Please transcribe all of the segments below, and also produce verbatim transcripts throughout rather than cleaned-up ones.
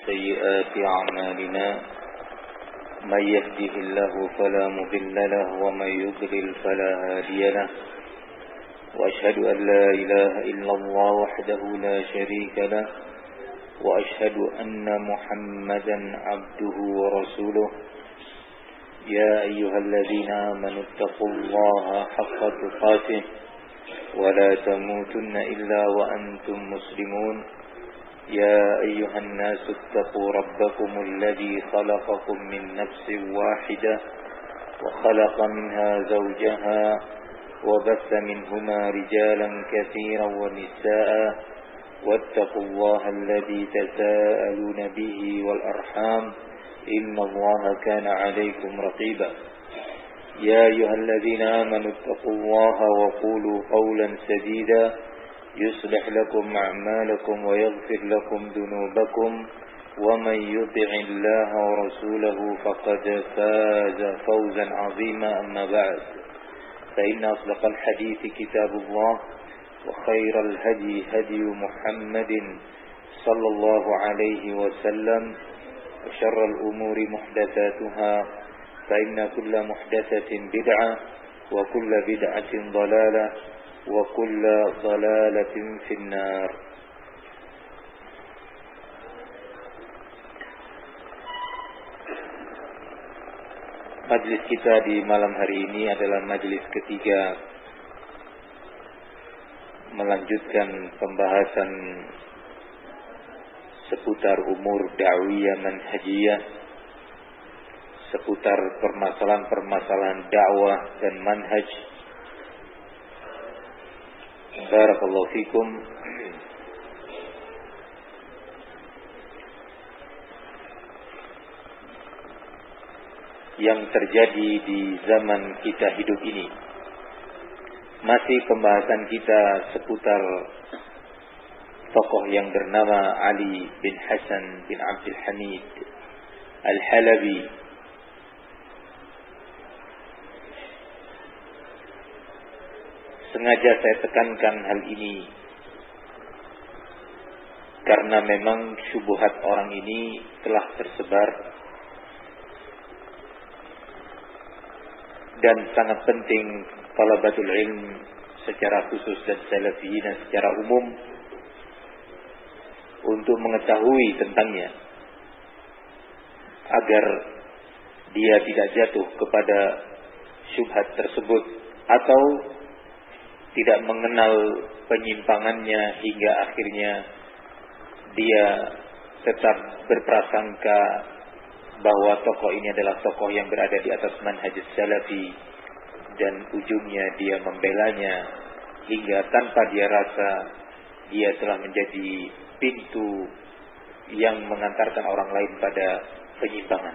سيئات أعمالنا من يهده الله فلا مضل له ومن يضلل فلا هادي له وأشهد أن لا إله إلا الله وحده لا شريك له وأشهد أن محمدا عبده ورسوله يا أيها الذين آمنوا اتقوا الله حق تقاته ولا تموتن إلا وأنتم مسلمون يا أيها الناس اتقوا ربكم الذي خلقكم من نفس واحدة وخلق منها زوجها وبث منهما رجالا كثيرا ونساء واتقوا الله الذي تساءلون به والأرحام إن الله كان عليكم رقيبا يا أيها الذين آمنوا اتقوا الله وقولوا قولا سديدا يصلح لكم أعمالكم ويغفر لكم ذنوبكم ومن يطع الله ورسوله فقد فاز فوزا عظيما أما بعد فإن أصدق الحديث كتاب الله وخير الهدي هدي محمد صلى الله عليه وسلم وشر الأمور محدثاتها فإن كل محدثة بدعة وكل بدعة ضلالة وكل ضلالة في النار. Majlis kita di malam hari ini adalah majlis ketiga melanjutkan pembahasan seputar umur da'wiyah manhajiyah, seputar permasalahan-permasalahan dakwah dan manhaj. Barakallahu fikum. Yang terjadi di zaman kita hidup ini, masih pembahasan kita seputar tokoh yang bernama Ali bin Hasan bin Abdul Hamid Al-Halabi. Sengaja saya tekankan hal ini karena memang syubhat orang ini telah tersebar dan sangat penting talabatul ilm secara khusus dan salafiyin secara umum untuk mengetahui tentangnya agar dia tidak jatuh kepada syubhat tersebut atau tidak mengenal penyimpangannya hingga akhirnya dia tetap berprasangka bahwa tokoh ini adalah tokoh yang berada di atas manhaj salafi dan ujungnya dia membelanya hingga tanpa dia rasa dia telah menjadi pintu yang mengantarkan orang lain pada penyimpangan.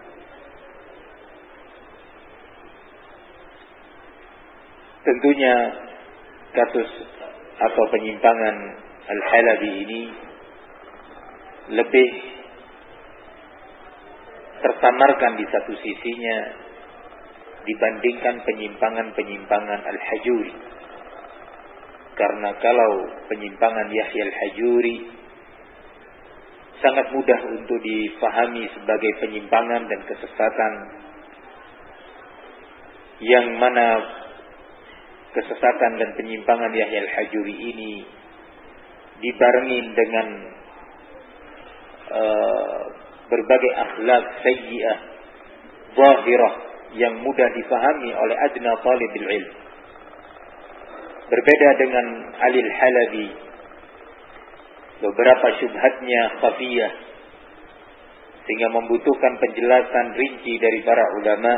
Tentunya kasus atau penyimpangan Al-Halabi ini lebih tersamarkan di satu sisinya dibandingkan penyimpangan-penyimpangan Al-Hajuri. Karena kalau penyimpangan Yahya Al-Hajuri sangat mudah untuk difahami sebagai penyimpangan dan kesesatan, yang mana kesesatan dan penyimpangan Yahya Al-Hajuri ini dibarengi dengan uh, berbagai akhlak sayyi'ah zahirah yang mudah difahami oleh adna talibil ilm. Berbeda dengan Ali Al-Halabi, beberapa syubhatnya khafiyah sehingga membutuhkan penjelasan rinci dari para ulama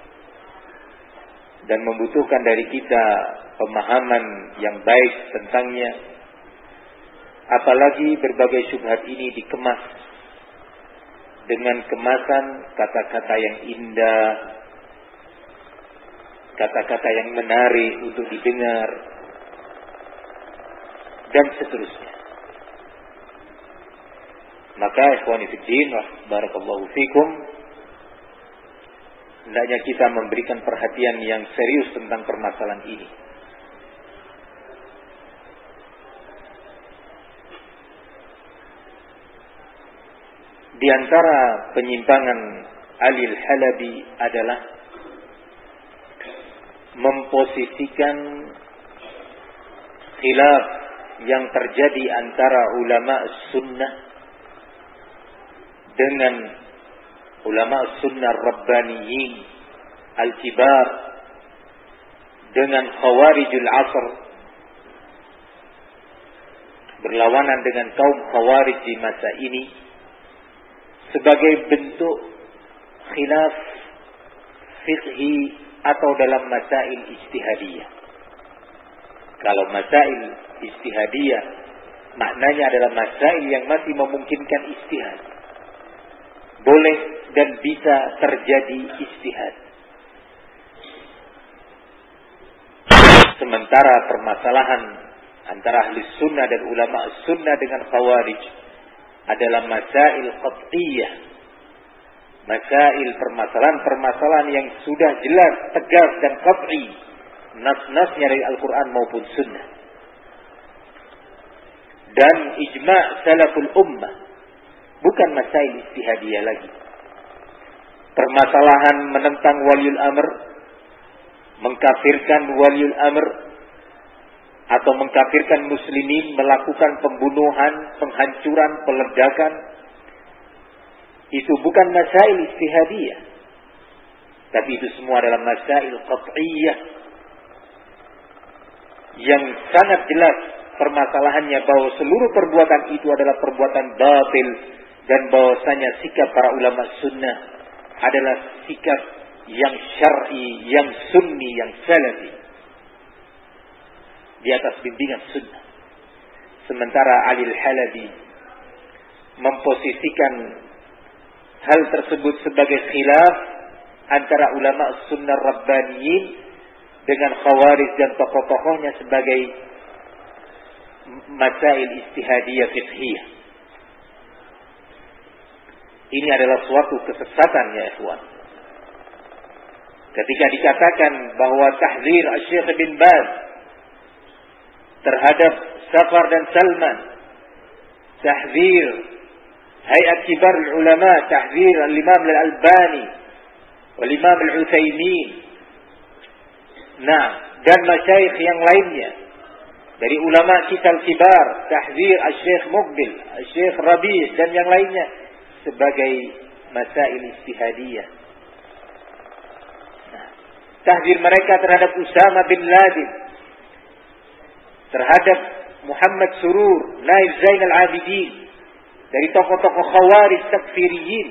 dan membutuhkan dari kita pemahaman yang baik tentangnya. Apalagi berbagai syubhat ini dikemas dengan kemasan kata-kata yang indah, kata-kata yang menarik untuk didengar, dan seterusnya. Maka ikhwani fiddin, barakallahu fikum, hendaknya kita memberikan perhatian yang serius tentang permasalahan ini. Di antara penyimpangan Ali Al-Halabi adalah memposisikan khilaf yang terjadi antara ulama sunnah dengan ulama sunnah rabbaniyin al-kibar dengan khawarijul asr, berlawanan dengan kaum khawarij di masa ini, sebagai bentuk khilaf fiqhi atau dalam masail ijtihadiyah. Kalau masail ijtihadiyah maknanya adalah masail yang masih memungkinkan ijtihad, boleh dan bisa terjadi ijtihad. Sementara permasalahan antara ahli sunnah dan ulama sunnah dengan khawarij adalah masail qat'iyah, masail permasalahan-permasalahan yang sudah jelas, tegas dan qat'i, nas-nasnya dari Al-Quran maupun sunnah, dan ijma' salaful ummah, bukan masail ijtihadiyah lagi. Permasalahan menentang waliul amr, mengkafirkan waliul amr, atau mengkafirkan muslimin, melakukan pembunuhan, penghancuran, peledakan, itu bukan masail ijtihadiyah, tapi itu semua adalah masail qat'iyah yang sangat jelas permasalahannya bahwa seluruh perbuatan itu adalah perbuatan batil, dan bahwasanya sikap para ulama sunnah adalah sikap yang syar'i, yang sunni, yang salafi, di atas bimbingan sunnah. Sementara Ali Al-Halabi memposisikan hal tersebut sebagai khilaf antara ulama sunnah rabbaniyin dengan khawarij dan tokoh-tokohnya sebagai masail ijtihadiyah fiqhiyah. Ini adalah suatu kesesatan, ya ikhwan. Ketika dikatakan bahwa tahzir Syekh bin Baz terhadap Safar dan Salman, tahzir Hayat Kibar Ulama, tahzir Al-Imam Al-Albani Al-Imam Al-Utsaimin, nah, dan masyayikh yang lainnya dari ulama kita al-kibar, tahzir Al-Syekh Muqbil, Al-Syekh Rabi' dan yang lainnya sebagai masail ijtihadiyah. Nah, tahzir mereka terhadap Usama bin Laden, terhadap Muhammad Surur, Naib Zainal Abidin, dari tokoh-tokoh khawarij takfiriyin.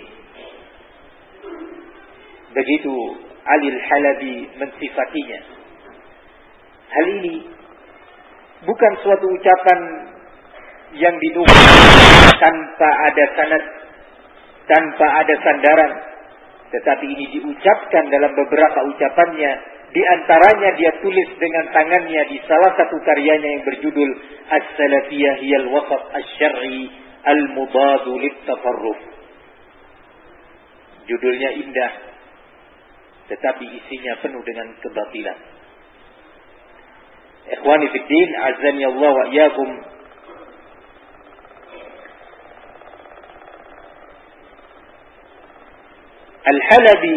Begitu Ali Al-Halabi mensifatinya. Hal ini bukan suatu ucapan yang dinukil tanpa ada sanad, tanpa ada sandaran, tetapi ini diucapkan dalam beberapa ucapannya. Di antaranya dia tulis dengan tangannya di salah satu karyanya yang berjudul As-Salafiyah Hiyal Wasat Asy-Syar'i Al-Mudadu Lit-Tafarruf. Judulnya indah, tetapi isinya penuh dengan kebatilan. Ikhwani fid din, azani Allah wa iyyakum. Al-Halabi,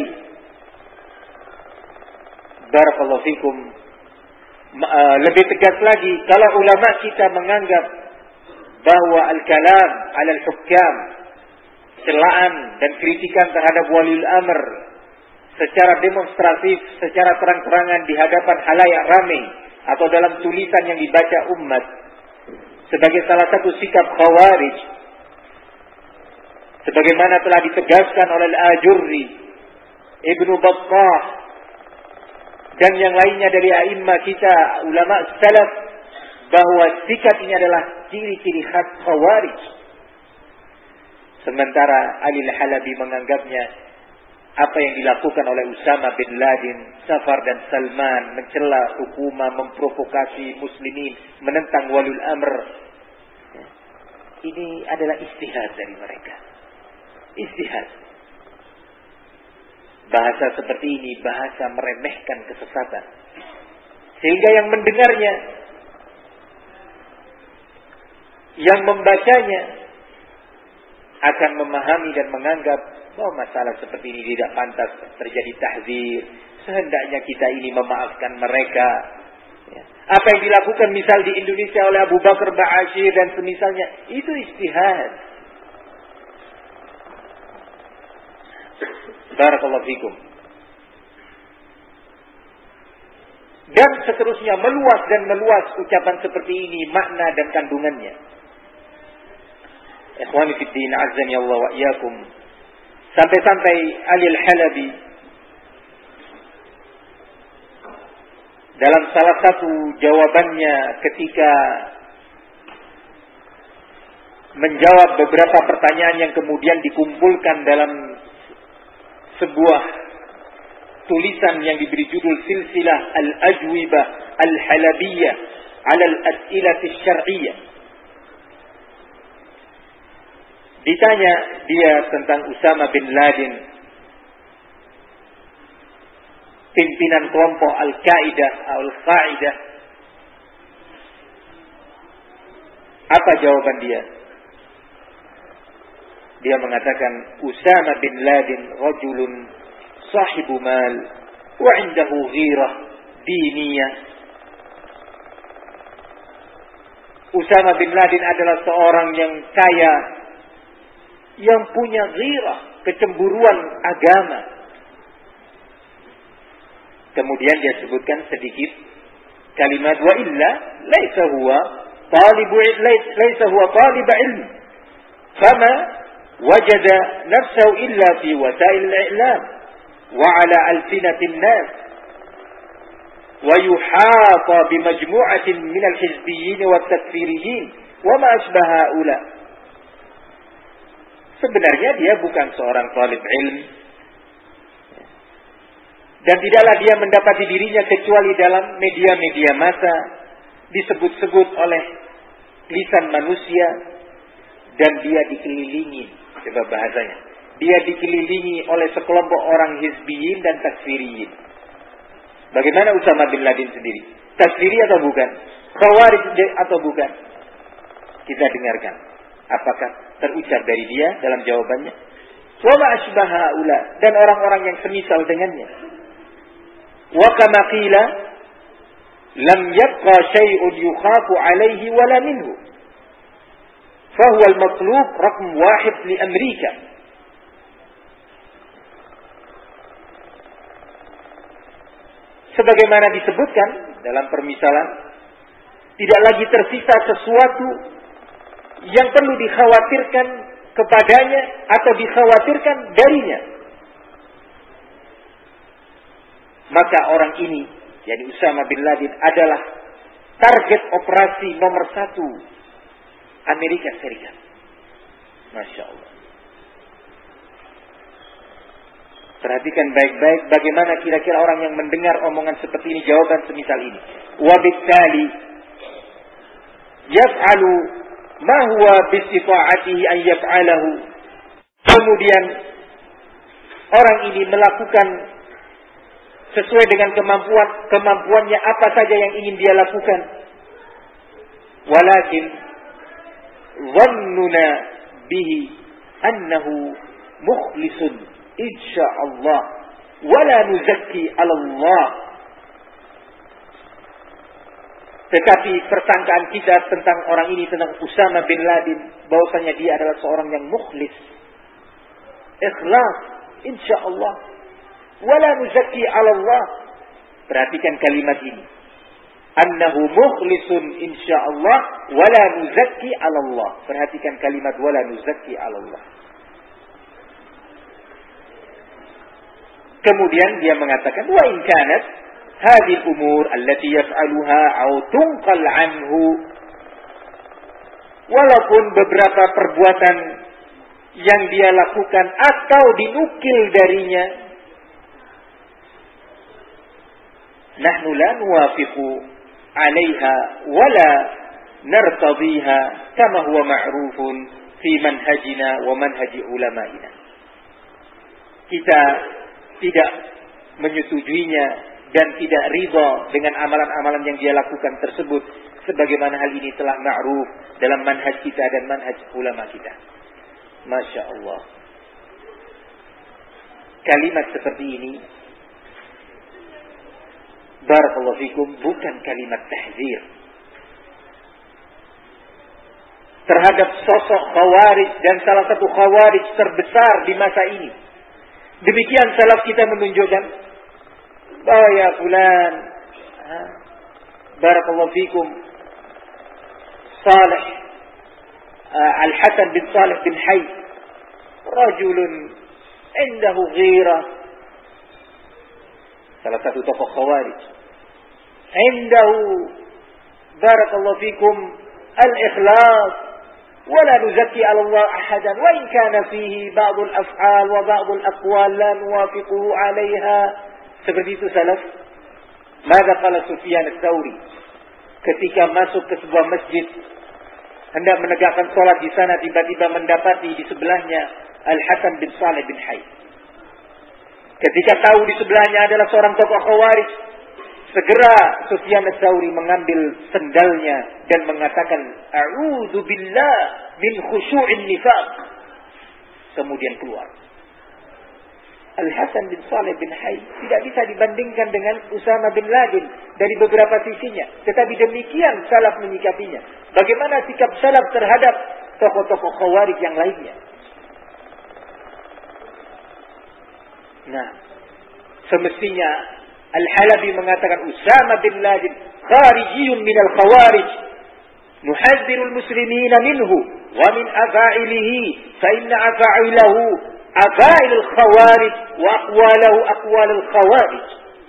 barakallahu fikum, lebih tegas lagi, kalau ulama kita menganggap bahwa al-kalam 'ala al-hukam, celaan dan kritikan terhadap waliul amr secara demonstratif, secara terang-terangan di hadapan khalayak ramai atau dalam tulisan yang dibaca umat sebagai salah satu sikap khawarij, sebagaimana telah ditegaskan oleh Al-Ajurri, Ibnu Battah dan yang lainnya dari a'immah kita, ulama salaf, bahwa sikap ini adalah ciri-ciri khas khawarij. Sementara Ali Al-Halabi menganggapnya apa yang dilakukan oleh Usama bin Laden, Safar dan Salman, mencela hukumah, memprovokasi muslimin, menentang waliul amr, ini adalah ijtihad dari mereka. Ijtihad. Bahasa seperti ini bahasa meremehkan kesesatan, sehingga yang mendengarnya, yang membacanya akan memahami dan menganggap bahwa masalah seperti ini tidak pantas terjadi tahzir. Sehendaknya kita ini memaafkan mereka. Ya. Apa yang dilakukan misal di Indonesia oleh Abu Bakar Ba'asyir dan semisalnya, itu ijtihad. Barakallahu fikum. Dan seterusnya meluas dan meluas ucapan seperti ini, makna dan kandungannya. Ikhwani fid din, azani Allah wa iyyakum. Sampai-sampai Ali Al-Halabi dalam salah satu jawabannya ketika menjawab beberapa pertanyaan yang kemudian dikumpulkan dalam sebuah tulisan yang diberi judul Silsilah Al-Ajwibah Al-Halabiyah 'ala Al-As'ilah Asy-Syar'iyyah. Ditanya dia tentang Usama bin Laden, pimpinan kelompok Al-Qaeda, Al-Qaeda. Apa jawaban dia? Dia mengatakan, Usama bin Laden rajulun sahibu mal wa 'indahu ghirah diniyah. Usama bin Laden adalah seorang yang kaya, yang punya ghirah, kecemburuan agama. Kemudian dia sebutkan sedikit kalimat, wa illa laisa huwa talibu laisa huwa talib ilm fama wajada nafsahu illa fi wasail al-i'lam wa ala alsinatin nas wa yuhata bimajmu'atin min al-hizbiyyin wa at-takfiriyyin wa ma ashbaha haula. Sebenarnya dia bukan seorang talib ilm, dan tidaklah dia mendapati dirinya kecuali dalam media-media massa, disebut-sebut oleh lisan manusia, dan dia dikelilingi, coba bahasanya, dia dikelilingi oleh sekelompok orang hizbiyin dan takfiriyin. Bagaimana Usama bin Laden sendiri? Takfiri atau bukan? Khawarij atau bukan? Kita dengarkan apakah terucap dari dia dalam jawabannya. Wa ma asbaha haula, dan orang-orang yang semisal dengannya. Wa kama qila lam yabqa syai'un yukhafu alaihi wala minhu fa huwa al-matlub raqam wahid li Amerika. Sebagaimana disebutkan dalam permisalan, tidak lagi tersisa sesuatu yang perlu dikhawatirkan kepadanya atau dikhawatirkan darinya. Maka orang ini, yakni Usama bin Laden, adalah target operasi nomor satu Amerika Serikat. Masya Allah. Perhatikan baik-baik bagaimana kira-kira orang yang mendengar omongan seperti ini, jawaban semisal ini. Wabittali yaf'alu ma huwa bisita'atihi an yaf'alahu. Kemudian orang ini melakukan sesuai dengan kemampuan kemampuannya apa saja yang ingin dia lakukan. Walakin dhannuna bihi annahu mukhlisun insyaallah wala nuzakki 'ala Allah. Tetapi persangkaan kita tentang orang ini, tentang Usama bin Laden, bahwasanya dia adalah seorang yang mukhlis, ikhlas, insyaallah, wala nuzakki 'ala Allah. Perhatikan kalimat ini. Annahu mukhlisun insyaallah wala nuzakki 'ala Allah. Perhatikan kalimat wala nuzakki 'ala Allah. Kemudian dia mengatakan wa in kanat hadhihi al-umur allati yaf'aluha aw tunqal anhu, walaupun beberapa perbuatan yang dia lakukan atau dinukil darinya, nahnu la nuwafiqu 'alaiha wala nartadhiha kama huwa ma'rufun fi manhajina wa manhaji ulama'ina. Kita tidak menyetujuinya dan tidak ridha dengan amalan-amalan yang dia lakukan tersebut, sebagaimana hal ini telah ma'ruf dalam manhaj kita dan manhaj ulama kita. Masya Allah. Kalimat seperti ini, barakallahu fikum, bukan kalimat tahzir terhadap sosok khawarij dan salah satu khawarij terbesar di masa ini. Demikian salaf kita menunjukkan bahwa ya fulan, barakallahu fikum, Salih Al-Hasan bin Salih bin Hayy, rajulun indahu ghirah, salah satu tokoh khawarij, indahu barakallahu fikum al-ikhlas, ولا نزكي على الله أحدا وإن كان فيه بعض الأفعال وبعض الأقوال لا نوافقه عليها. Seperti itu salaf. Maka qala Sufyan ats-Tsauri ketika masuk ke sebuah masjid hendak menegakkan salat di sana, tiba-tiba mendapati di sebelahnya Al-Hasan bin Salih bin Hayy. Ketika tahu di sebelahnya adalah seorang tokoh khawarij, segera Sufyan ats-Tsauri mengambil sendalnya dan mengatakan, "A'udzu billah min khusyu'in nifaq." Kemudian keluar. Al-Hasan bin Salih bin Hayy tidak bisa dibandingkan dengan Usama bin Laden dari beberapa sisinya, tetapi demikian salaf menyikapinya. Bagaimana sikap salaf terhadap tokoh-tokoh khawarij yang lainnya? Nah, semestinya Al-Halabi mengatakan Usama bin Laden kharijiyun minal khawarij, nuhadzirul muslimina minhu wa min afa'ilihi fa inna afa'ilahu afa'ilul khawarij wa aqwalahu aqwalul khawarij.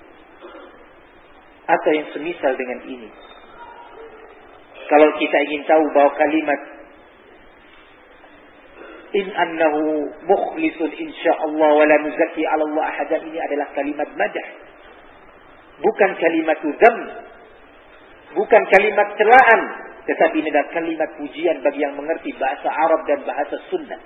Atau yang semisal dengan ini. Kalau kita ingin tahu bahwa kalimat in annahu mukhlisun insyaallah wa la nuzakki 'ala Allah ahadan ini adalah kalimat madah, bukan kalimat dzam, bukan kalimat celaan, tetapi ini adalah kalimat pujian bagi yang mengerti bahasa Arab dan bahasa Sunnah.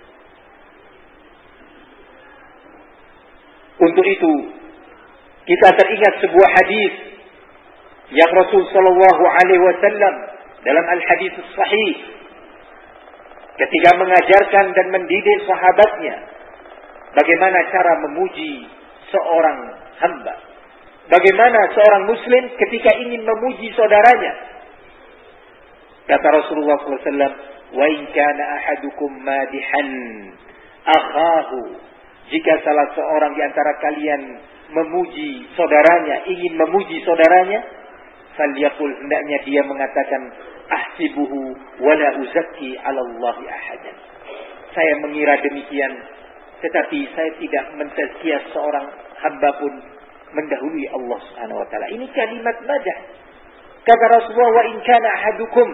Untuk itu kita teringat sebuah hadis yang Rasul sallallahu alaihi wasallam dalam al-hadis sahih ketika mengajarkan dan mendidik sahabatnya bagaimana cara memuji seorang hamba. Bagaimana seorang muslim ketika ingin memuji saudaranya. Kata Rasulullah sallallahu alaihi wasallam, "Wa in kana ahadukum madihan akhahu." Jika salah seorang di antara kalian memuji saudaranya, ingin memuji saudaranya, falyaqul, hendaknya dia mengatakan, "Ahsibuhu wa la uzakki 'ala Allahi ahadan." Saya mengira demikian, tetapi saya tidak mentazkiyah seorang hamba pun mendahului Allah Subhanahu wa taala. Ini kalimat madah. Kata Rasulullah, "Wa in kana ahadukum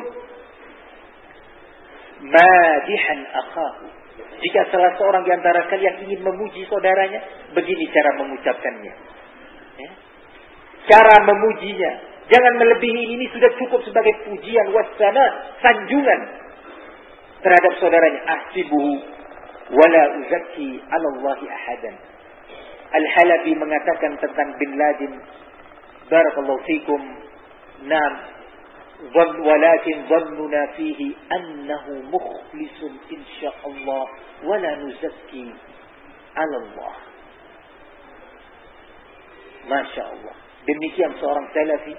madihan akhahu." Jika salah seorang di antara kalian ingin memuji saudaranya, begini cara mengucapkannya. Ya. Cara memujinya, jangan melebihi ini, sudah cukup sebagai pujian wasana, sanjungan terhadap saudaranya. Ahsibuhu wala uzakki 'ala Allahi ahadan. Al-Halabi mengatakan tentang bin Laden, barakallahu fikum, nam walakin dhannuna fihi annahu mukhlisun insyaallah wa la nuzakki 'ala Allah. Masya Allah. Demikian seorang salafi.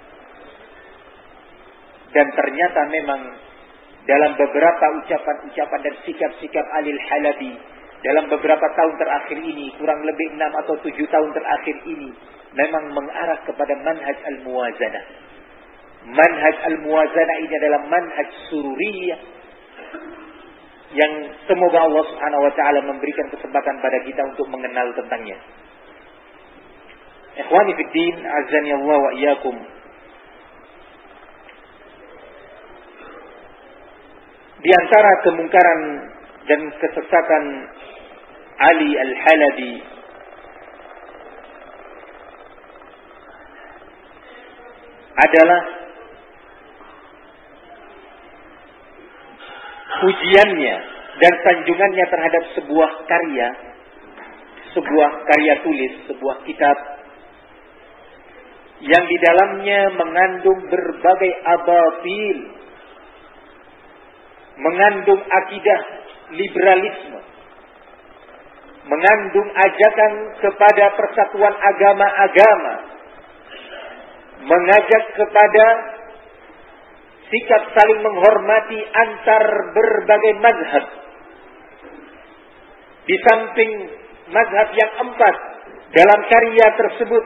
Dan ternyata memang dalam beberapa ucapan-ucapan dan sikap-sikap Alil Halabi dalam beberapa tahun terakhir ini, kurang lebih enam atau tujuh tahun terakhir ini, memang mengarah kepada manhaj al-muwazanah. Manhaj al-muwazanah ini adalah manhaj sururiyah yang semoga Allah Subhanahu wa taala memberikan kesempatan pada kita untuk mengenal tentangnya. Ikhwani fid din, azani Allah wa iyyakum. Di antara kemungkaran dan kesesatan Ali Al-Halabi adalah pujiannya dan sanjungannya terhadap sebuah karya, sebuah karya tulis, sebuah kitab yang di dalamnya mengandung berbagai abatil, mengandung akidah liberalisme, mengandung ajakan kepada persatuan agama-agama, mengajak kepada sikap saling menghormati antar berbagai mazhab. Di samping mazhab yang empat dalam karya tersebut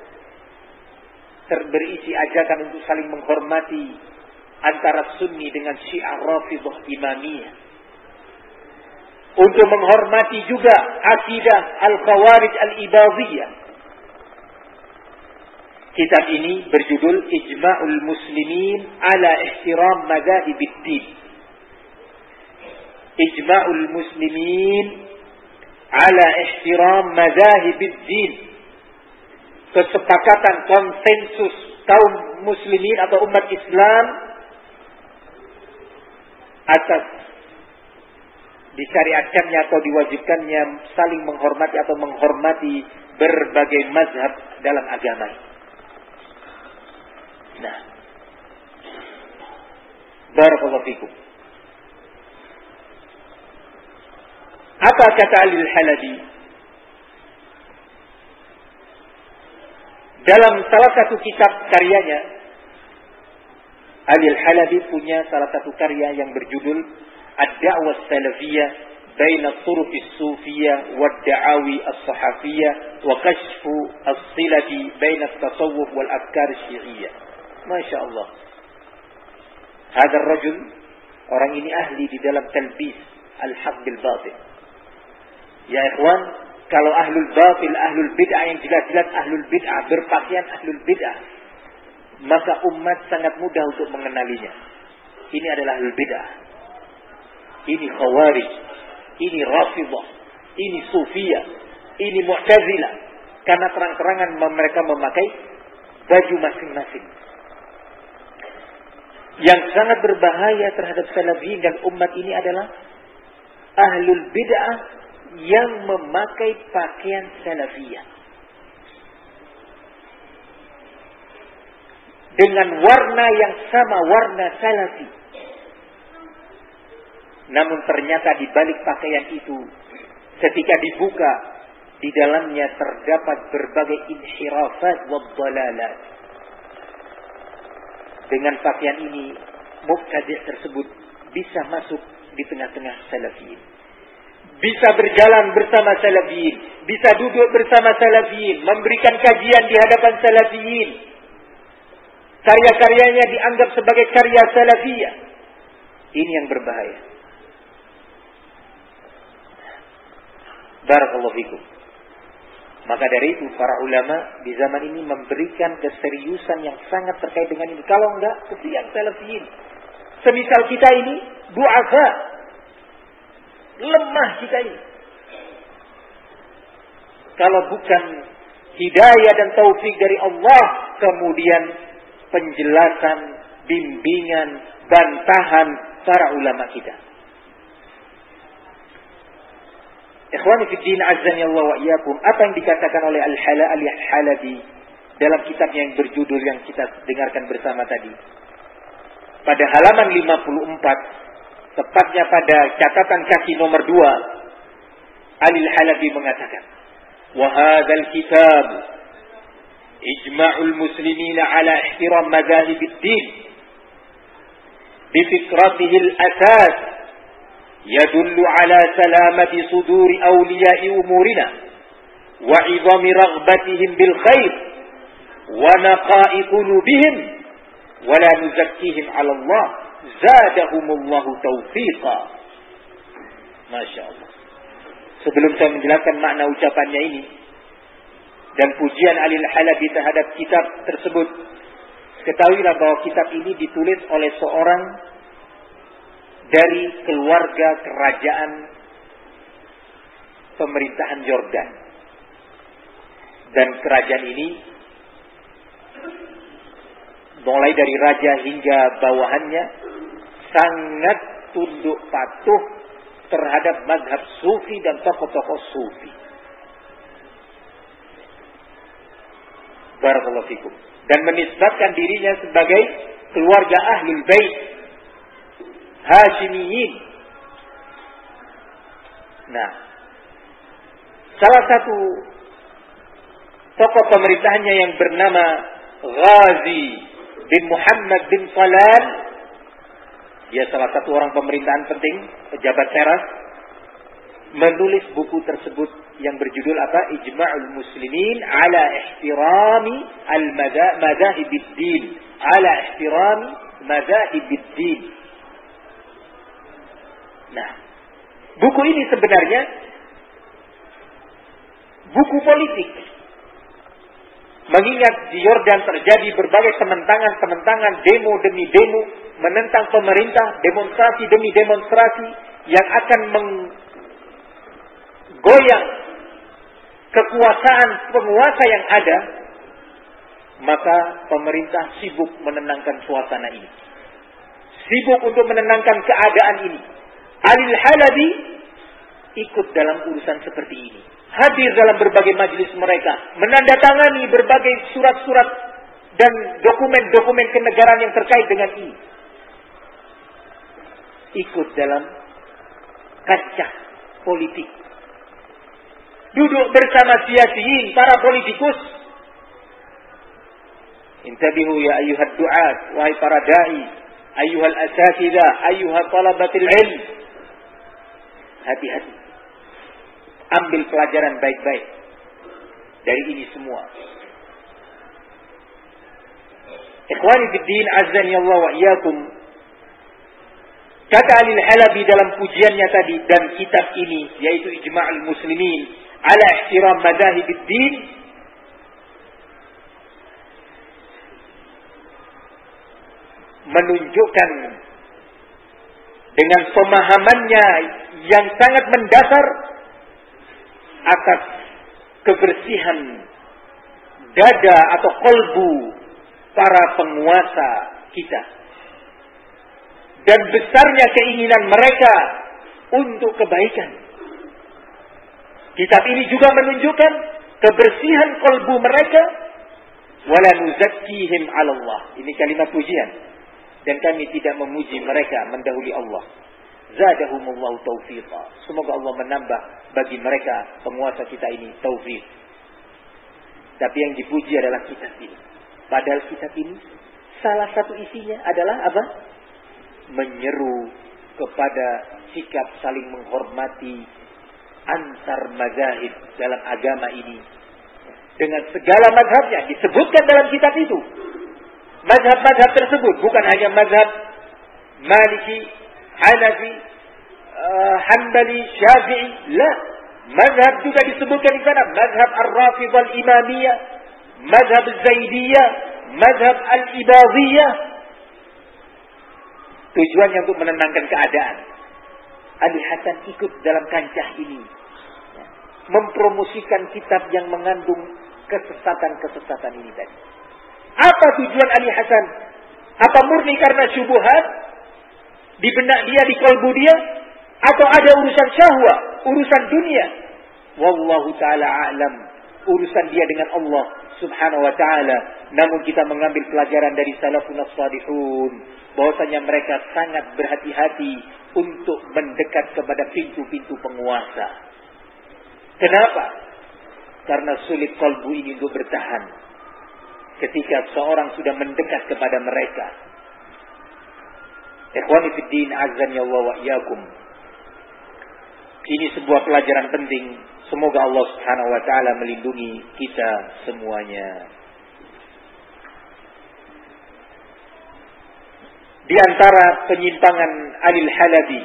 berisi ajakan untuk saling menghormati antara Sunni dengan Syiah Rafidhah Imamiyah. Untuk menghormati juga akidah Al-Khawarij Al-Ibadiyah. Kitab ini berjudul Ijma'ul Muslimin ala Ihtiram Madhahibiddin. Ijma'ul Muslimin ala Ihtiram Madhahibiddin. Kesepakatan konsensus kaum muslimin atau umat Islam atas disyariatkannya atau diwajibkannya saling menghormati atau menghormati berbagai mazhab dalam agama. Nah, barakallahu fikum. Apa kata Ali Al-Halabi? Dalam salah satu kitab karyanya, Ali Al-Halabi punya salah satu karya yang berjudul Ad-Da'wah Salafiyah Baina Turuq As-Sufiyah wa Ad-Da'awi As-Sahafiyah wa Kashfu As-Silati Baina At-Tasawwuf wal Afkar Syi'iyah. Masya Allah. Hadar rajul, orang ini ahli di dalam talbis al-haq bil batil. Ya ikhwan, kalau ahlul batil, ahlul bid'ah yang jelas-jelas ahlul bid'ah, berpakaian ahlul bid'ah, maka umat sangat mudah untuk mengenalinya. Ini adalah ahlul bid'ah. Ini khawarij, ini rafidhah, ini sufiyah, ini mu'tazilah. Karena terang-terangan mereka memakai baju masing-masing. Yang sangat berbahaya terhadap salafiyin dan umat ini adalah ahlul bid'ah yang memakai pakaian salafiyah dengan warna yang sama warna salafi. Namun ternyata di balik pakaian itu ketika dibuka di dalamnya terdapat berbagai inhirafat wa dhalalat. Dengan pakaian ini mubtadi' tersebut bisa masuk di tengah-tengah salafiyin. Bisa berjalan bersama salafiyin, bisa duduk bersama salafiyin, memberikan kajian di hadapan salafiyin. Karya-karyanya dianggap sebagai karya salafiyah. Ini yang berbahaya. Barakallahu fikum. Maka dari itu para ulama di zaman ini memberikan keseriusan yang sangat terkait dengan ini. Kalau enggak, kesian salafiyin. Semisal kita ini du'afa, lemah kita ini. Kalau bukan hidayah dan taufik dari Allah, kemudian penjelasan, bimbingan, bantahan para ulama kita. Ikhwani fi din azzani Allah wa iyyakum, apa yang dikatakan oleh Al-Halabi dalam kitabnya yang berjudul yang kita dengarkan bersama tadi. Pada halaman lima puluh empat, tepatnya pada catatan kaki nomor dua, Al-Halabi mengatakan, "Wa hadzal kitab ijma'ul muslimin ala ihtiram madhahib-ad-din bi fikratihi al-asas يدل على سلامة صدور أولياء أمورنا وعظم رغبتهم بالخير ونقاء قلوبهم ولا نزكيهم على الله زادهم الله توفيقا." Masya Allah. Sebelum saya menjelaskan makna ucapannya ini dan pujian Ali Al-Halabi terhadap kitab tersebut, ketahuilah bahwa kitab ini ditulis oleh seorang dari keluarga kerajaan pemerintahan Yordan. Dan kerajaan ini mulai dari raja hingga bawahannya sangat tunduk patuh terhadap mazhab sufi dan tokoh-tokoh sufi. Barakallahu fikum. Dan menisbatkan dirinya sebagai keluarga Ahlul Bait Hashimiyin. Nah, salah satu tokoh pemerintahnya yang bernama Ghazi bin Muhammad bin Talal, dia salah satu orang pemerintahan penting, pejabat teras, menulis buku tersebut yang berjudul apa? Ijma'ul Muslimin ala ihtirami al-madhahibiddin, ala ihtirami madhahibiddin. Nah, buku ini sebenarnya buku politik. Mengingat di Yordan terjadi berbagai kementangan-kementangan, demo demi demo, menentang pemerintah, demonstrasi demi demonstrasi yang akan menggoyang kekuasaan penguasa yang ada, maka pemerintah sibuk menenangkan suasana ini. Sibuk untuk menenangkan keadaan ini. Alil Halabi ikut dalam urusan seperti ini. Hadir dalam berbagai majelis mereka, menandatangani berbagai surat-surat dan dokumen-dokumen kenegaraan yang terkait dengan ini. Ikut dalam kancah politik. Duduk bersama siyasiyin, para politikus. Intabihu ya ayyuhad du'at, wahai para da'i, ayyuhal asatidzah, ayyuhal talabatil ilm. Hati-hati. Ambil pelajaran baik-baik dari ini semua. Ikhwani fiddin, azzani Allah wa iyyakum. Kata Alil Halabi dalam pujiannya tadi dan kitab ini, yaitu Ijma'ul Muslimin ala ihtiram madhahibiddin, menunjukkan dengan pemahamannya yang sangat mendasar atas kebersihan dada atau kolbu para penguasa kita dan besarnya keinginan mereka untuk kebaikan. Kitab ini juga menunjukkan kebersihan kolbu mereka. Wala nuzakkihim 'ala Allah. Ini kalimat pujian. Dan kami tidak memuji mereka mendahului Allah. Zadahumullahu taufiqa. Semoga Allah menambah bagi mereka penguasa kita ini taufik. Tapi yang dipuji adalah kitab ini. Padahal kitab ini salah satu isinya adalah apa? Menyeru kepada sikap saling menghormati antar mazhab dalam agama ini. Dengan segala mazhabnya disebutkan dalam kitab itu. Mazhab-mazhab tersebut bukan hanya mazhab Maliki, Hanafi, uh, Hanbali, Syafi'i, la. Mazhab juga disebutkan di sana, mazhab Ar-Rafidhah Al-Imamiyah, mazhab Zaidiyah, mazhab Al-Ibadiyah. Tujuannya untuk menenangkan keadaan. Ali Hasan ikut dalam kancah ini, mempromosikan kitab yang mengandung kesesatan-kesesatan ini tadi. Apa tujuan Ali Hasan? Apa murni karena syubhat di benak dia, di kalbu dia, atau ada urusan syahwat, urusan dunia? Wallahu taala a'lam. Urusan dia dengan Allah Subhanahu wa taala. Namun kita mengambil pelajaran dari salafun as-salihun bahwasanya mereka sangat berhati-hati untuk mendekat kepada pintu-pintu penguasa. Kenapa? Karena sulit kalbu ini untuk bertahan ketika seorang sudah mendekat kepada mereka. Ikhwani fiddin, azzani Allah wa iyyakum. Ini sebuah pelajaran penting. Semoga Allah Subhanahu wa taala melindungi kita semuanya. Di antara penyimpangan Alil Halabi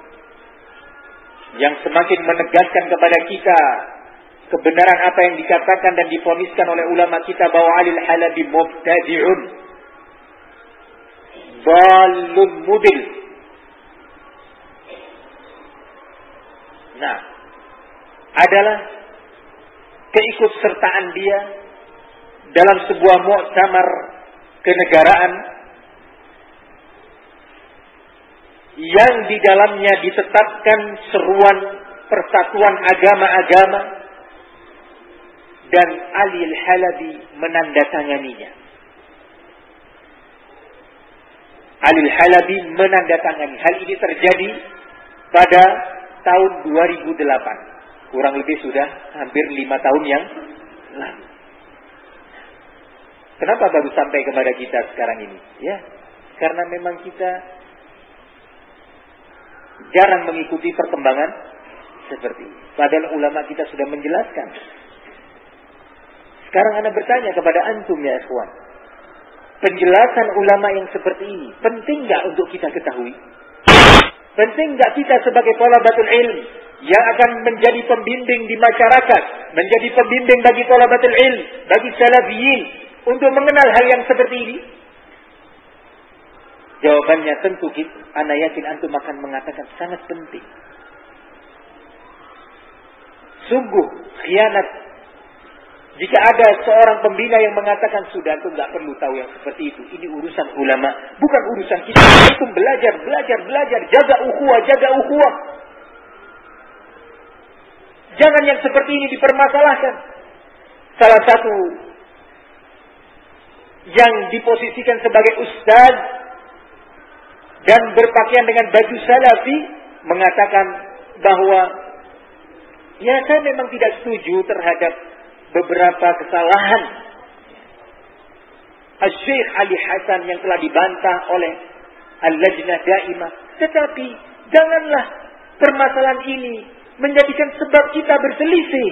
yang semakin menegaskan kepada kita kebenaran apa yang dikatakan dan divoniskan oleh ulama kita bahwa Alil Halabi mubtadi'un, dhalun mudil. Nah, adalah keikutsertaan dia dalam sebuah muktamar kenegaraan yang di dalamnya ditetapkan seruan persatuan agama-agama, dan Alil Halabi menandatanganinya. Alil Halabi menandatangani. Hal ini terjadi pada tahun dua ribu delapan. Kurang lebih sudah hampir lima tahun yang lalu. Kenapa baru sampai kepada kita sekarang ini? Ya, karena memang kita jarang mengikuti perkembangan seperti ini. Padahal ulama kita sudah menjelaskan. Sekarang Anda bertanya kepada antum ya ikhwan. Penjelasan ulama yang seperti ini penting enggak untuk kita ketahui? Penting enggak kita sebagai thalabatul ilm yang akan menjadi pembimbing di masyarakat, menjadi pembimbing bagi thalabatul ilm, bagi salafiyin untuk mengenal hal yang seperti ini? Jawabannya tentu ana yakin antum akan mengatakan sangat penting. Sungguh khianat jika ada seorang pembina yang mengatakan sudah antum enggak perlu tahu yang seperti itu. Ini urusan ulama, bukan urusan kita. Antum belajar, belajar, belajar, jaga ukhuwah, jaga ukhuwah. Jangan yang seperti ini dipermasalahkan. Salah satu yang diposisikan sebagai ustaz dan berpakaian dengan baju salafi mengatakan bahwa ya saya memang tidak setuju terhadap beberapa kesalahan Al-Syekh Ali Hasan yang telah dibantah oleh Al-Lajnah Daimah. Tetapi janganlah permasalahan ini menjadikan sebab kita berselisih.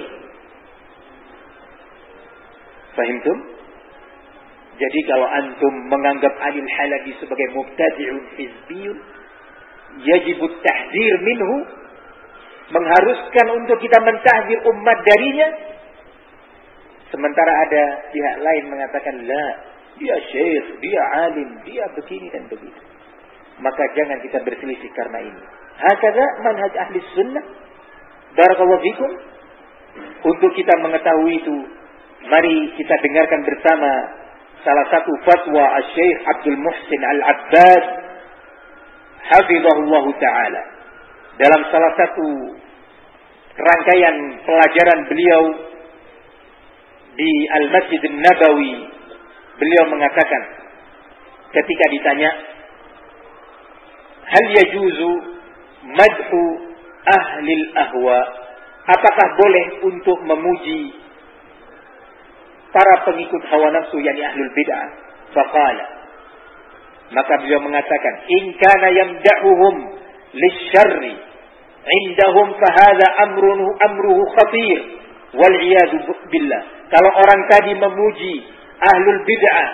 Fahimtum? Jadi kalau antum menganggap Ali Al-Halabi sebagai mubtadi'un hizbiyun, yajibut tahdzir minhu, mengharuskan untuk kita mentahdzir umat darinya. Sementara ada pihak lain mengatakan la, dia syekh, dia alim, dia begini dan begitu. Maka jangan kita berselisih karena ini. Hakadha manhaj ahli sunnah. Barakallahu fikum. Untuk kita mengetahui itu, mari kita dengarkan bersama salah satu fatwa Syekh Abdul Muhsin Al-Abbad hafizahullah taala. Dalam salah satu rangkaian pelajaran beliau di Al-Masjid An-Nabawi, beliau mengatakan ketika ditanya, hal yajuzu madhu ahlil ahwa, apakah boleh untuk memuji para pengikut hawa nafsu, yakni ahlul bid'ah? Faqala, maka beliau mengatakan, in kana yamdahuhum lisyarri indahum fahadha amruhu amruhu khatir wal iyadu billah. Kalau orang tadi memuji ahlul bid'ah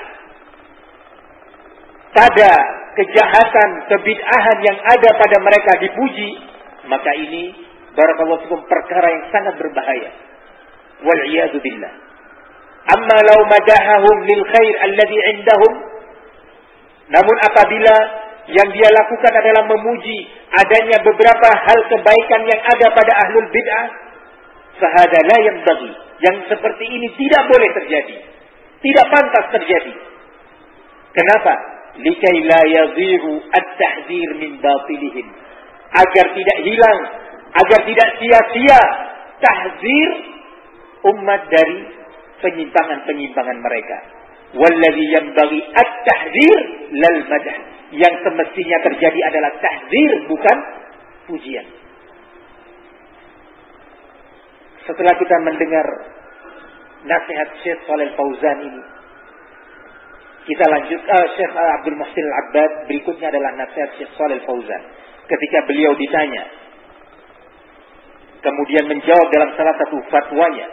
pada kejahatan, kebid'ahan yang ada pada mereka dipuji, maka ini barakallahu fikum perkara yang sangat berbahaya. Wal iyadu billah. Amma law madahahum lil khair alladhi indahum, namun apabila yang dia lakukan adalah memuji adanya beberapa hal kebaikan yang ada pada ahlul bid'ah, fahada la yanbaghi, yang seperti ini tidak boleh terjadi, tidak pantas terjadi. Kenapa? Likai la yadhiru at-tahdzir min batilihim, agar tidak hilang, agar tidak sia-sia tahdzir umat dari penyimpangan-penyimpangan mereka. Walladhi yanbaghi at-tahdzir lal madah, yang semestinya terjadi adalah tahdzir, bukan pujian. Setelah kita mendengar nasihat Syekh Shalih Fauzan ini, kita lanjut uh, Syekh Abdul Muhsin Al-Abbad. Berikutnya adalah nasihat Syekh Shalih Fauzan ketika beliau ditanya, kemudian menjawab dalam salah satu fatwanya.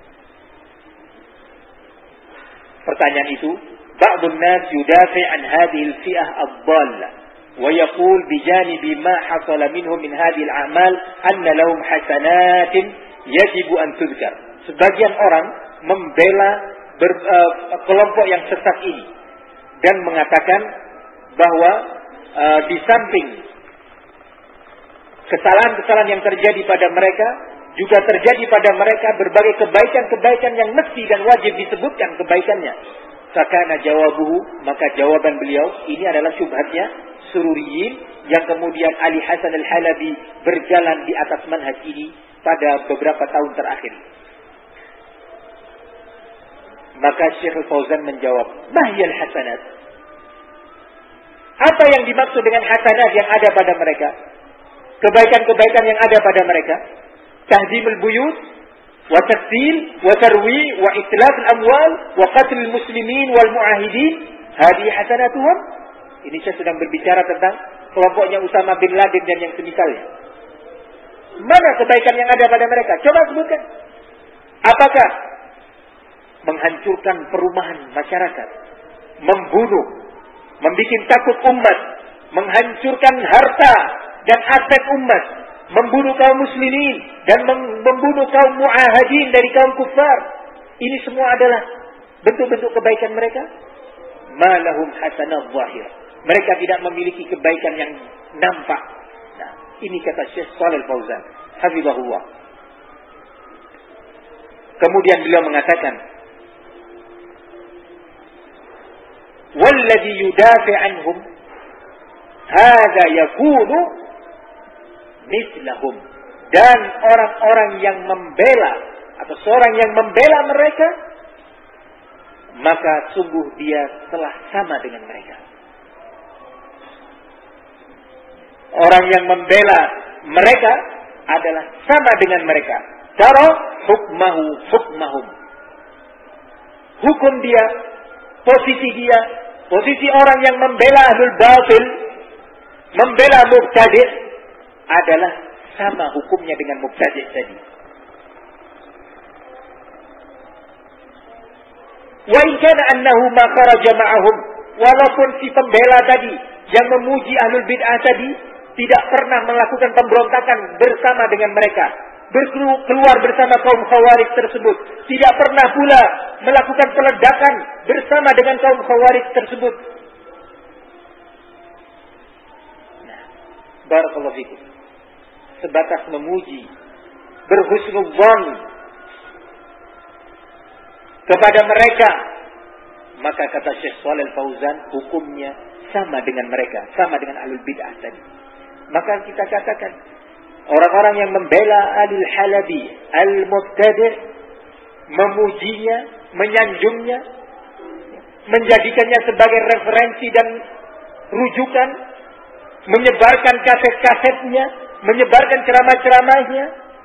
Pertanyaan itu, ba'dun nas yudafi' an hadhihi al-fi'ah ad-dhallah wa yaqul bijanibi ma hasala minhum min hadhihi al-a'mal anna lahum hasanatin yajibu an tudhkar. Sebagian orang membela ber, uh, kelompok yang sesat ini dan mengatakan bahwa uh, di samping kesalahan-kesalahan yang terjadi pada mereka, juga terjadi pada mereka berbagai kebaikan-kebaikan yang mesti dan wajib disebutkan kebaikannya. Fakana jawabuhu, maka jawaban beliau ini adalah syubhatnya Sururiyin yang kemudian Ali Hasan Al-Halabi berjalan di atas manhaj ini pada beberapa tahun terakhir. Maka Syekh Fauzan menjawab, mahyal hasanat, apa yang dimaksud dengan hasanat yang ada pada mereka? kebaikan-kebaikan yang ada pada mereka. Tahdimul buyut, wa taktil, wa tarwi, wa itlaf al-amwal, wa qatl al-muslimin wal mu'ahidin. Hadi hasanatuhum. Ini saya sedang berbicara tentang kelompoknya Usama bin Laden dan yang semisalnya. Mana kebaikan yang ada pada mereka? Coba sebutkan. Apakah menghancurkan perumahan masyarakat, membunuh, membikin takut umat, menghancurkan harta dan aset umat, membunuh kaum muslimin dan membunuh kaum mu'ahadin dari kaum kufar. Ini semua adalah bentuk-bentuk kebaikan mereka. Ma lahum hasanah zahir. Mereka tidak memiliki kebaikan yang nampak. Nah, ini kata Syekh Shalih Fauzan, hafizahullah. Kemudian beliau mengatakan, "Walladhi yudafi' anhum hadza yakunu mislahum." Dan orang-orang yang membela atau seorang yang membela mereka, maka sungguh dia telah sama dengan mereka. Orang yang membela mereka adalah sama dengan mereka. Tara hukmahu hukmahum. Hukum dia, posisi dia, posisi orang yang membela ahlul batil, membela mubtadi' adalah sama hukumnya dengan mubtadi' tadi. Wa in kana annahu ma kharaja ma'ahum, walaupun si pembela tadi yang memuji ahlul bid'ah tadi tidak pernah melakukan pemberontakan bersama dengan mereka, berkeluar bersama kaum khawarij tersebut, tidak pernah pula melakukan peledakan bersama dengan kaum khawarij tersebut. Nah, barakallahu fikum. Sebatas memuji, berhusnudzon kepada mereka, maka kata Syekh Shalih Fauzan, hukumnya sama dengan mereka, sama dengan ahlul bid'ah tadi. Maka kita katakan, orang-orang yang membela Ahlul Halabi, al-mubtadi', memujinya, menyanjungnya, menjadikannya sebagai referensi dan rujukan, menyebarkan kaset-kasetnya, menyebarkan ceramah-ceramahnya,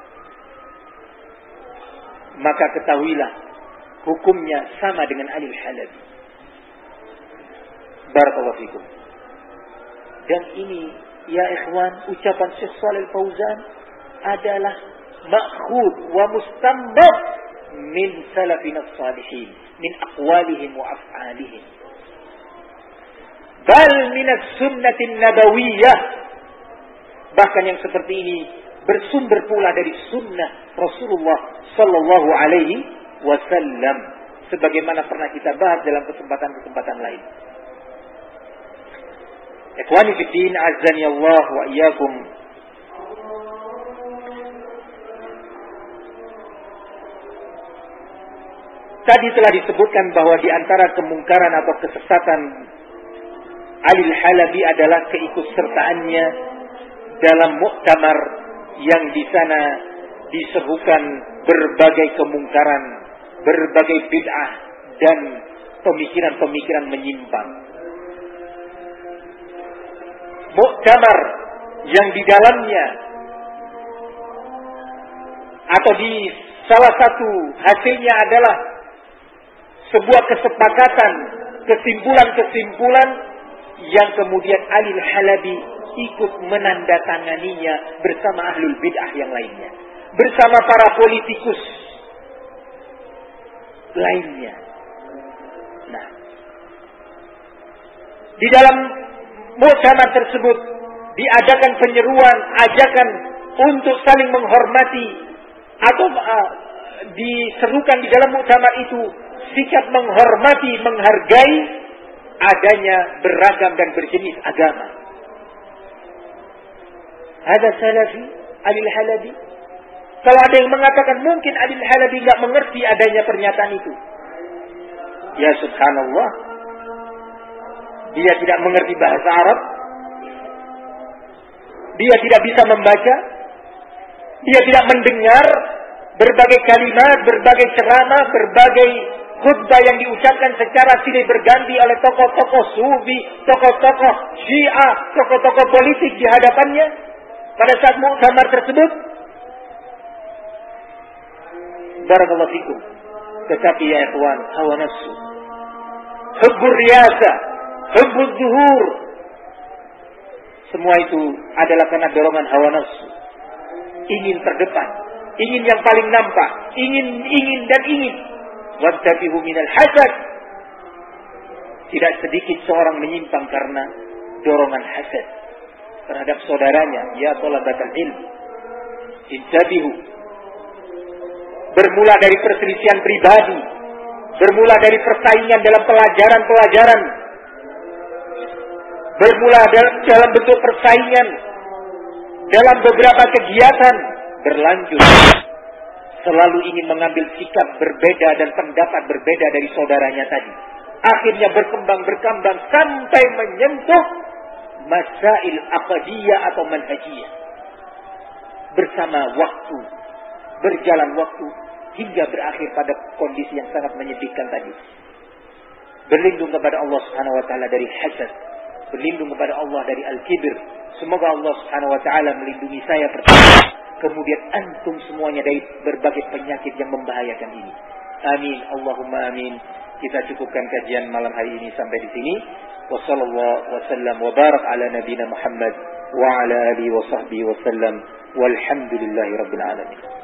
maka ketahuilah hukumnya sama dengan Ahlul Halabi. Barakallahu fikum. Dan ini, ya ikhwan, ucapan Syekh Shalih Fauzan adalah ma'khud wa mustambad min salafina salihin, min aqwalihim wa af'alihim. Bal min as-sunnatin nabawiyah. Bahkan yang seperti ini bersumber pula dari sunnah Rasulullah sallallahu alaihi wasallam, sebagaimana pernah kita bahas dalam kesempatan-kesempatan lain. Ikhwani fi din, azzani Allah wa iyyakum. Tadi telah disebutkan bahwa di antara kemungkaran atau kesesatan Alil Halabi adalah keikutsertaannya dalam muktamar yang di sana diserukan berbagai kemungkaran, berbagai bid'ah dan pemikiran-pemikiran menyimpang. Muktamar yang di dalamnya atau di salah satu hasilnya adalah sebuah kesepakatan, kesimpulan-kesimpulan yang kemudian Alil Halabi ikut menandatanganinya bersama ahlul bid'ah yang lainnya, bersama para politikus lainnya. Nah, di dalam muktamar tersebut diadakan penyeruan, ajakan untuk saling menghormati, atau uh, diserukan di dalam muktamar itu sikap menghormati, menghargai adanya beragam dan berjenis agama. Ada salafi Alil Halabi. Kalau ada yang mengatakan mungkin Alil Halabi tidak mengerti adanya pernyataan itu, ya subhanallah, dia tidak mengerti bahasa Arab, dia tidak bisa membaca, dia tidak mendengar berbagai kalimat, berbagai ceramah, berbagai khutbah yang diucapkan secara silih berganti oleh tokoh-tokoh sufi, tokoh-tokoh syiah, tokoh-tokoh politik di hadapannya. pada saat muktamar tersebut. Barakallahu fikum. Tetapi ya ikhwan, hawa nafsu, hubbur riyasa, hubbur zuhur, semua itu adalah karena dorongan hawa nafsu. Ingin terdepan, ingin yang paling nampak, ingin, ingin dan ingin. Wattabihu minal hasad. Tidak sedikit seorang menyimpang karena dorongan hasad terhadap saudaranya. Ya thalabatal ilm, intabihu. Bermula dari perselisihan pribadi, bermula dari persaingan dalam pelajaran-pelajaran, bermula dalam bentuk persaingan dalam beberapa kegiatan, berlanjut selalu ingin mengambil sikap berbeda dan pendapat berbeda dari saudaranya tadi. Akhirnya berkembang berkembang sampai menyentuh masail aqdiyah atau manhajiyah. Bersama waktu, berjalan waktu, hingga berakhir pada kondisi yang sangat menyedihkan tadi. Berlindung kepada Allah Subhanahu wa taala dari hasad, berlindung kepada Allah dari al-kibir. Semoga Allah Subhanahu wa taala melindungi saya pertama, kemudian antum semuanya dari berbagai penyakit yang membahayakan ini. Amin, Allahumma amin. Kita cukupkan kajian malam hari ini sampai di sini. Wassallallahu wasallam wa barak ala nabiyina Muhammad wa ala alihi wa sahbihi wasallam. Walhamdulillahirabbil alamin.